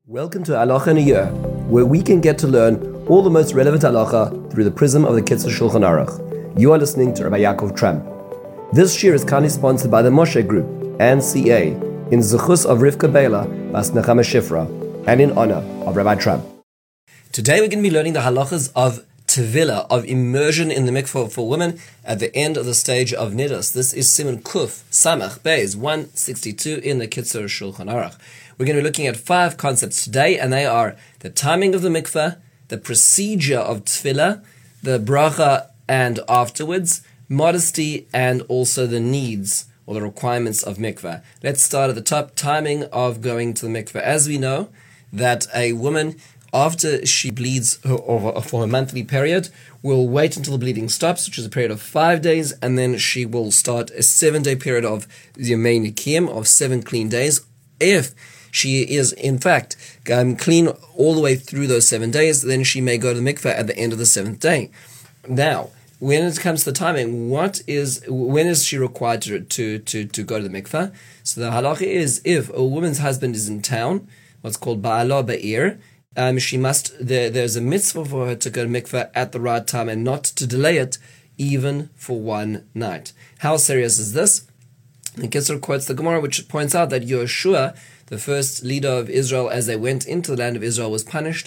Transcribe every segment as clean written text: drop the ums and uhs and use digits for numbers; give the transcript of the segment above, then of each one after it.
Welcome to Halacha in a Year, where we can get to learn all the most relevant halacha through the prism of the Kitzur Shulchan Aruch. You are listening to Rabbi Yaakov Tramp. This year is kindly sponsored by the Moshe Group and CA in Zechus of Rivka Bela Bas Nechama Shifra and in honor of Rabbi Tramp. Today we're going to be learning the halachas of Tevilah, of immersion in the mikveh for women at the end of the stage of Nidus. This is Siman Kuf, Samach, Beis, 162 in the Kitzur Shulchan Aruch. We're going to be looking at 5 concepts today, and they are the timing of the mikveh, the procedure of tefillah, the bracha and afterwards, modesty, and also the needs or the requirements of mikveh. Let's start at the top, timing of going to the mikveh. As we know, that a woman, after she bleeds for a monthly period, will wait until the bleeding stops, which is a period of 5 days, and then she will start a 7-day period of Yemei Nikim, of 7 clean days. If she is, in fact, clean all the way through those 7 days, then she may go to the mikveh at the end of the 7th day. Now, when it comes to the timing, when is she required to go to the mikveh? So the halacha is, if a woman's husband is in town, what's called ba'ala ba'ir, there's a mitzvah for her to go to mikveh at the right time and not to delay it even for one night. How serious is this? The Kitzur quotes the Gemara, which points out that Yehoshua, the first leader of Israel, as they went into the land of Israel, was punished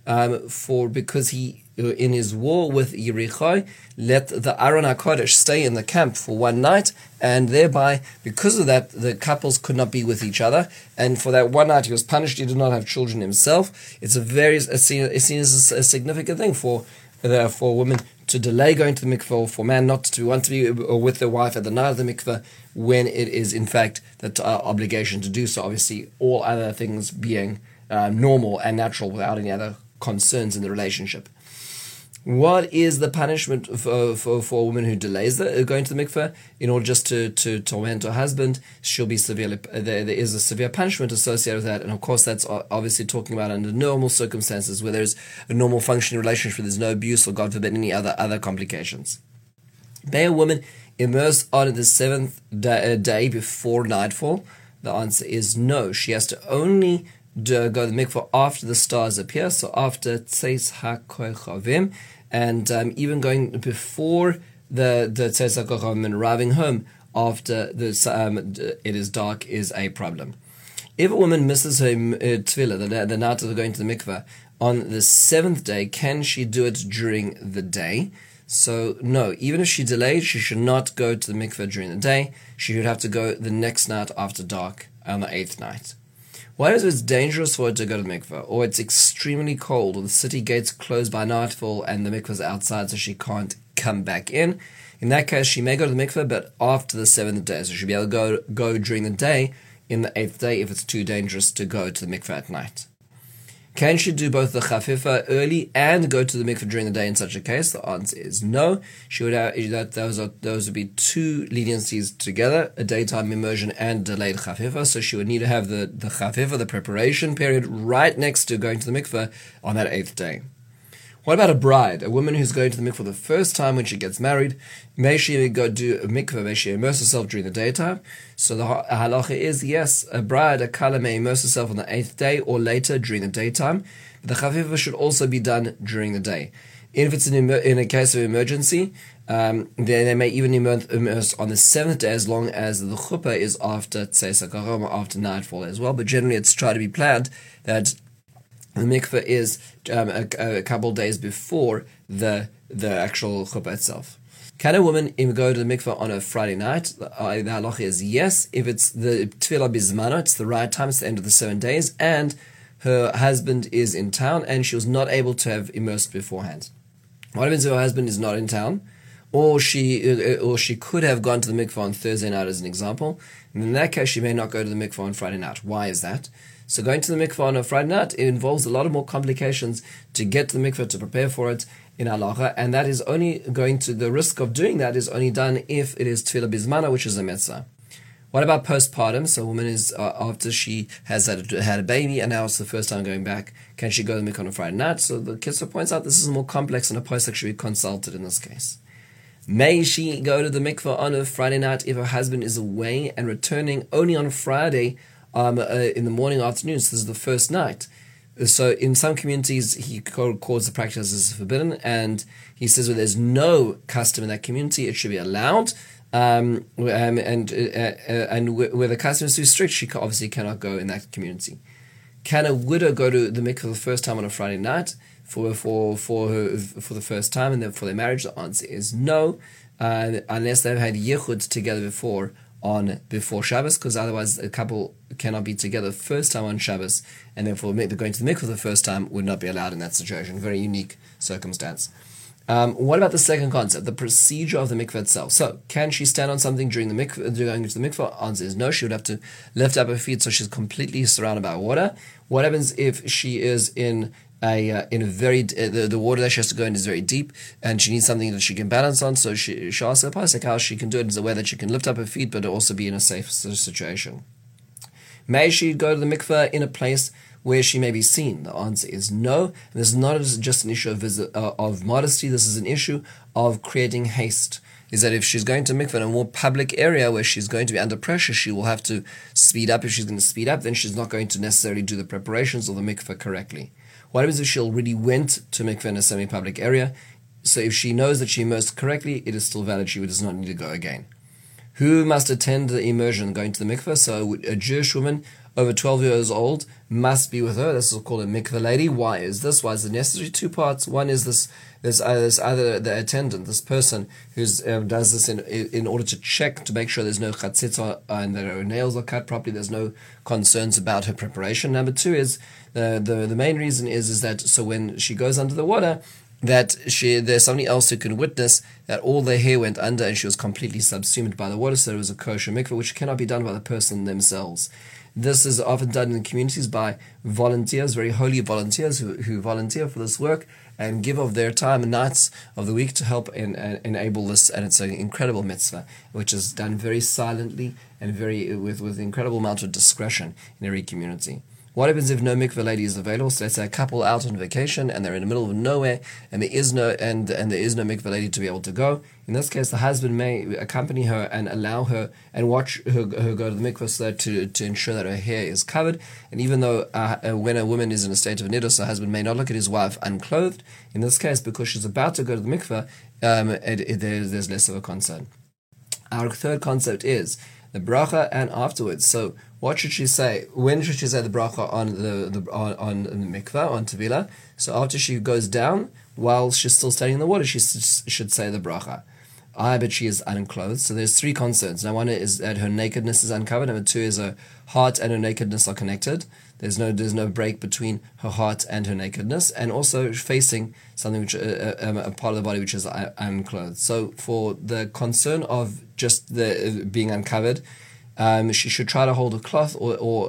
because he, in his war with Yericho, let the Aron HaKodesh stay in the camp for one night, and thereby, because of that, the couples could not be with each other, and for that one night he was punished. He did not have children himself. It's seen as a significant thing for a woman to delay going to the mikveh, or for a man not to want to be with their wife at the night of the mikveh, when it is in fact that obligation to do so, obviously all other things being normal and natural without any other concerns in the relationship. What is the punishment for a woman who delays going to the mikveh in order just to torment her husband? She'll be severely. There is a severe punishment associated with that, and of course that's obviously talking about under normal circumstances where there's a normal functioning relationship, where there's no abuse or, God forbid, any other complications. May a woman immerse on the 7th day before nightfall? The answer is no. She has to only go to the mikveh after the stars appear, so after Tzeis HaKochavim, and even going before the Tzeis HaKochavim and arriving home after it is dark is a problem. If a woman misses her tefillah, the night of going to the mikveh, on the 7th day, can she do it during the day? So no, even if she delayed, she should not go to the mikveh during the day. She should have to go the next night after dark on the 8th night. What if it's dangerous for her to go to the mikveh, or it's extremely cold, or the city gates close by nightfall and the mikveh is outside so she can't come back in? In that case, she may go to the mikveh, but after the 7th day. So she'll be able to go during the day in the 8th day if it's too dangerous to go to the mikveh at night. Can she do both the chafifa early and go to the mikveh during the day in such a case? The answer is no. She would have those would be 2 leniencies together, a daytime immersion and delayed chafifa. So she would need to have the chafifa, the preparation period, right next to going to the mikveh on that 8th day. What about a bride, a woman who's going to the mikveh for the first time when she gets married? May she go do a mikveh? May she immerse herself during the daytime? So the halacha is yes, a bride, a kala, may immerse herself on the 8th day or later during the daytime. But the chafifa should also be done during the day. If it's in a case of emergency, then they may even immerse on the 7th day, as long as the chuppah is after Tzeis HaKochavim, after nightfall as well. But generally, it's tried to be planned that the mikveh is a couple of days before the actual chuppah itself. Can a woman go to the mikveh on a Friday night? The halacha is yes, if it's the tefillah bizmano, it's the right time, it's the end of the 7 days, and her husband is in town and she was not able to have immersed beforehand. What happens if her husband is not in town? Or she could have gone to the mikveh on Thursday night, as an example. And in that case, she may not go to the mikveh on Friday night. Why is that? So going to the mikveh on a Friday night, it involves a lot of more complications to get to the mikveh, to prepare for it in halacha, and that is only the risk of doing that is only done if it is tefillah bizmana, which is a mitzvah. What about postpartum? So a woman is, after she has had a baby, and now it's the first time going back, can she go to the mikveh on a Friday night? So the Kitzur points out this is more complex, and a posek should be consulted in this case. May she go to the mikveh on a Friday night if her husband is away and returning only on Friday in the morning, afternoon? So this is the first night. So in some communities, he calls the practice as forbidden, and he says where there's no custom in that community, it should be allowed. And where the custom is too strict, she obviously cannot go in that community. Can a widow go to the mikveh for the first time on a Friday night for the first time and then for their marriage? The answer is no, unless they've had yichud together before Shabbos, because otherwise a couple cannot be together the first time on Shabbos, and therefore going to the mikveh the first time would not be allowed in that situation. Very unique circumstance. What about the second concept, the procedure of the mikveh itself? So, can she stand on something during the mikveh, going into the mikveh? Answer is no. She would have to lift up her feet so she's completely surrounded by water. What happens if she is in a very the water that she has to go in is very deep, and she needs something that she can balance on? So she asks her pasuk how she can do it in a way that she can lift up her feet, but also be in a safe situation. May she go to the mikveh in a place where she may be seen? The answer is no. And this is not just an issue of modesty. This is an issue of creating haste. Is that if she's going to mikveh in a more public area where she's going to be under pressure, she will have to speed up. If she's going to speed up, then she's not going to necessarily do the preparations or the mikveh correctly. What happens if she already went to mikveh in a semi-public area? So if she knows that she immersed correctly, it is still valid. She does not need to go again. Who must attend the immersion going to the mikveh? So a Jewish woman over 12 years old must be with her. This is called a mikveh lady. Why is this? Why is it necessary? Two parts. One is this either the attendant, this person who does this in order to check to make sure there's no chatzitza and that her nails are cut properly. There's no concerns about her preparation. Number two is the main reason is that so when she goes under the water, that there's somebody else who can witness that all the hair went under and she was completely subsumed by the water. So it was a kosher mikveh, which cannot be done by the person themselves. This is often done in communities by volunteers, very holy volunteers who volunteer for this work and give of their time and nights of the week to help enable this. And it's an incredible mitzvah, which is done very silently and very with incredible amount of discretion in every community. What happens if no mikveh lady is available? So let's say a couple out on vacation and they're in the middle of nowhere and there is no mikveh lady to be able to go. In this case, the husband may accompany her and allow her and watch her go to the mikveh so that to ensure that her hair is covered. And even though when a woman is in a state of nidus, the husband may not look at his wife unclothed. In this case, because she's about to go to the mikveh, there's less of a concern. Our third concept is the bracha and afterwards. So what should she say? When should she say the bracha on the mikveh, on tevilah? So after she goes down, while she's still standing in the water, she should say the bracha. But she is unclothed. So there's three concerns. Now, one is that her nakedness is uncovered. Number two is her heart and her nakedness are connected. There's no break between her heart and her nakedness, and also facing something which a part of the body which is unclothed. So for the concern of just the being uncovered, she should try to hold a cloth or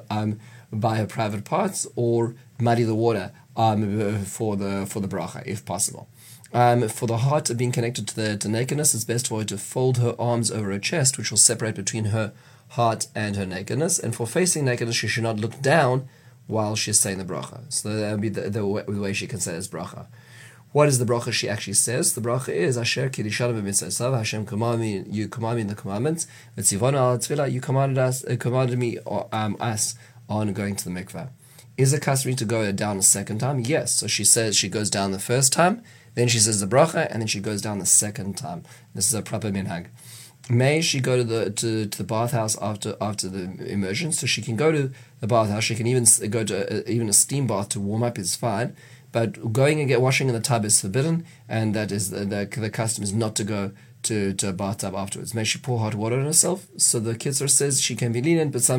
by her private parts, or muddy the water for the bracha if possible. For the heart being connected to nakedness, it's best for her to fold her arms over her chest, which will separate between her heart and her nakedness. And for facing nakedness, she should not look down while she's saying the bracha. So that would be the way she can say this bracha. What is the bracha she actually says? The bracha is Asher Kirishana b'mitzvah. Hashem commanded me, you commanded me in the commandments. V'tzivona al tefillah, you commanded me us on going to the mikveh. Is it customary to go down a second time? Yes. So she says she goes down the first time, then she says the bracha, and then she goes down the second time. This is a proper minhag. May she go to the bathhouse after the immersion? So she can go to the bathhouse. She can even go to even a steam bath to warm up is fine. But going and washing in the tub is forbidden, and that is the custom is not to go to a bathtub afterwards. May she pour hot water on herself? So the Kitzur says she can be lenient, but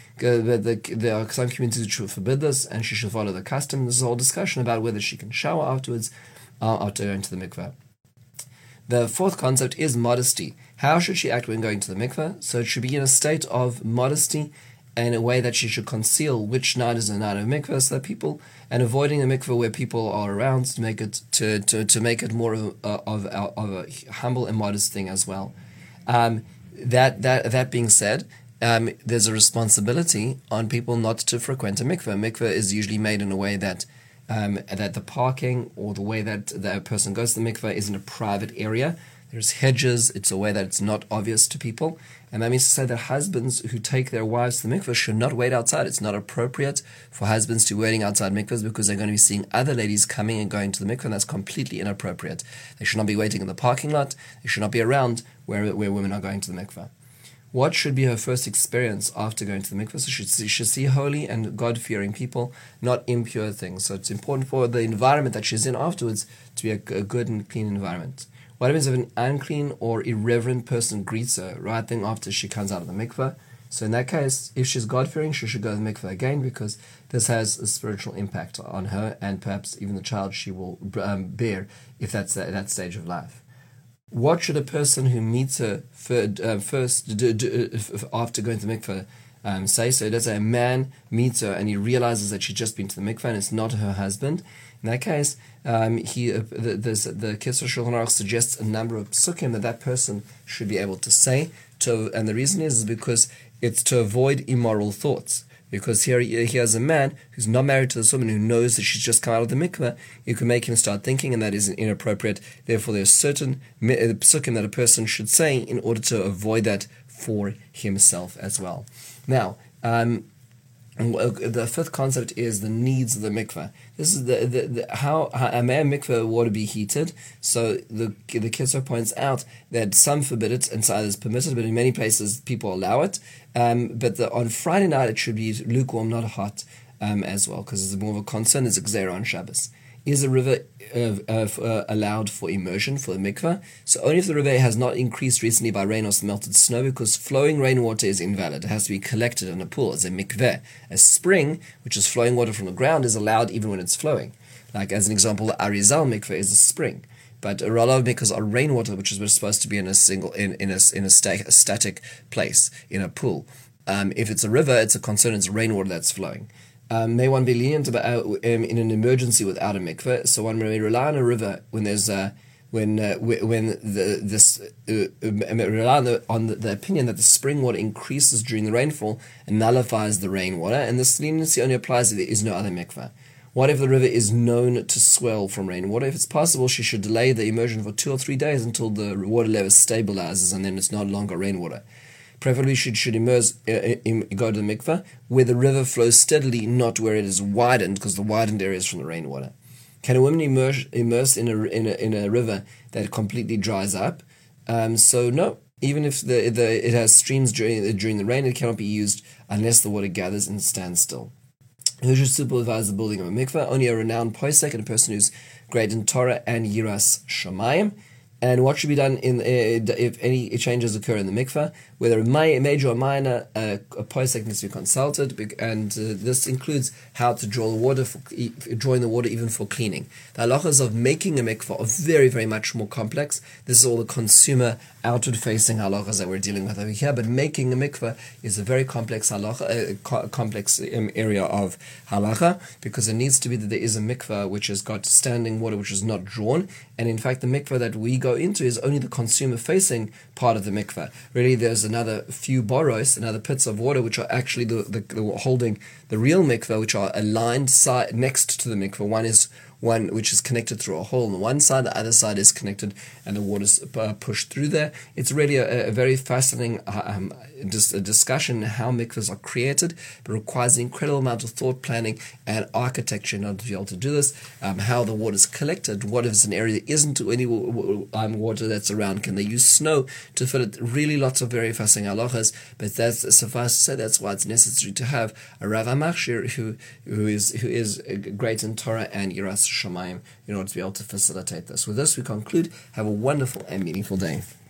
there are some communities which will forbid this, and she should follow the custom. There's a whole discussion about whether she can shower afterwards after going to the mikveh. The fourth concept is modesty. How should she act when going to the mikveh? So it should be in a state of modesty and a way that she should conceal which night is a night of mikveh, so that people, and avoiding a mikveh where people are around to make it to make it more of a humble and modest thing as well. That being said, there's a responsibility on people not to frequent a mikveh. Mikveh is usually made in a way that the parking or the way that the person goes to the mikveh is in a private area. there's hedges, it's a way that it's not obvious to people. And that means to say that husbands who take their wives to the mikveh should not wait outside. It's not appropriate for husbands to be waiting outside mikvehs because they're going to be seeing other ladies coming and going to the mikveh, and that's completely inappropriate. They should not be waiting in the parking lot. They should not be around where women are going to the mikveh. What should be her first experience after going to the mikveh? So she should see holy and God-fearing people, not impure things. So it's important for the environment that she's in afterwards to be a good and clean environment. What happens if an unclean or irreverent person greets her right then after she comes out of the mikveh? So in that case, if she's God-fearing, she should go to the mikveh again, because this has a spiritual impact on her and perhaps even the child she will bear if that's at that stage of life. What should a person who meets her first after going to the mikveh say? So let's say a man meets her and he realizes that she's just been to the mikveh and it's not her husband. In that case, the Kitzur Shulchan Aruch suggests a number of psukim that person should be able to say. And the reason is because it's to avoid immoral thoughts. Because here has a man who's not married to this woman who knows that she's just come out of the mikveh. You can make him start thinking, and that is inappropriate. Therefore, there's certain psukim that a person should say in order to avoid that for himself as well. Now, the fifth concept is the needs of the mikveh. This is how a mikveh water be heated. So the Kitzur points out that some forbid it and so others permit it, but in many places people allow it. But on Friday night it should be lukewarm, not hot, as well, because it's more of a concern. It's a gzeira on Shabbos. Is a river allowed for immersion for the mikveh? So only if the river has not increased recently by rain or melted snow, because flowing rainwater is invalid. It has to be collected in a pool as a mikveh. A spring, which is flowing water from the ground, is allowed even when it's flowing. Like as an example, the Arizal mikveh is a spring. But a lot of mikvehs are rainwater, which is supposed to be in a static place, in a pool. If it's a river, it's a concern, it's rainwater that's flowing. May one be lenient about in an emergency without a mikveh? So one may rely on a river when there's rely on the opinion that the spring water increases during the rainfall and nullifies the rainwater, and this leniency only applies if there is no other mikveh. What if the river is known to swell from rainwater? If it's possible, she should delay the immersion for 2 or 3 days until the water level stabilizes, and then it's no longer rainwater. Preferably she should go to the mikveh where the river flows steadily, not where it is widened, because the widened area is from the rainwater. Can a woman immerse in a river that completely dries up? So no, even if it has streams during the rain, it cannot be used unless the water gathers and stands still. Who should supervise the building of a mikveh? Only a renowned posek and a person who's great in Torah and Yiras Shamayim. And what should be done if any changes occur in the mikveh, whether major or minor, a posek needs to be consulted, and this includes how to draw the water, drawing the water even for cleaning. The halachas of making a mikveh are very, very much more complex. This is all the consumer, outward-facing halachas that we're dealing with over here, but making a mikveh is a very complex halacha, complex area of halacha, because it needs to be that there is a mikveh which has got standing water which is not drawn, and in fact the mikveh that we go into is only the consumer-facing part of the mikveh. Really, there's another few boros, another pits of water, which are actually the holding the real mikveh, which are aligned next to the mikveh. One is one which is connected through a hole on the one side, the other side is connected, and the water's pushed through there. It's really a very fascinating discussion how mikvahs are created, but it requires an incredible amount of thought, planning, and architecture in order to be able to do this. How the water is collected, what if it's an area that isn't any water that's around, can they use snow to fill it? Really lots of very fascinating halachas, but that's suffice to say that's why it's necessary to have a Rav HaMachshir who is great in Torah and Yiras Shamayim in order to be able to facilitate this. With this we conclude. Have a wonderful and meaningful day.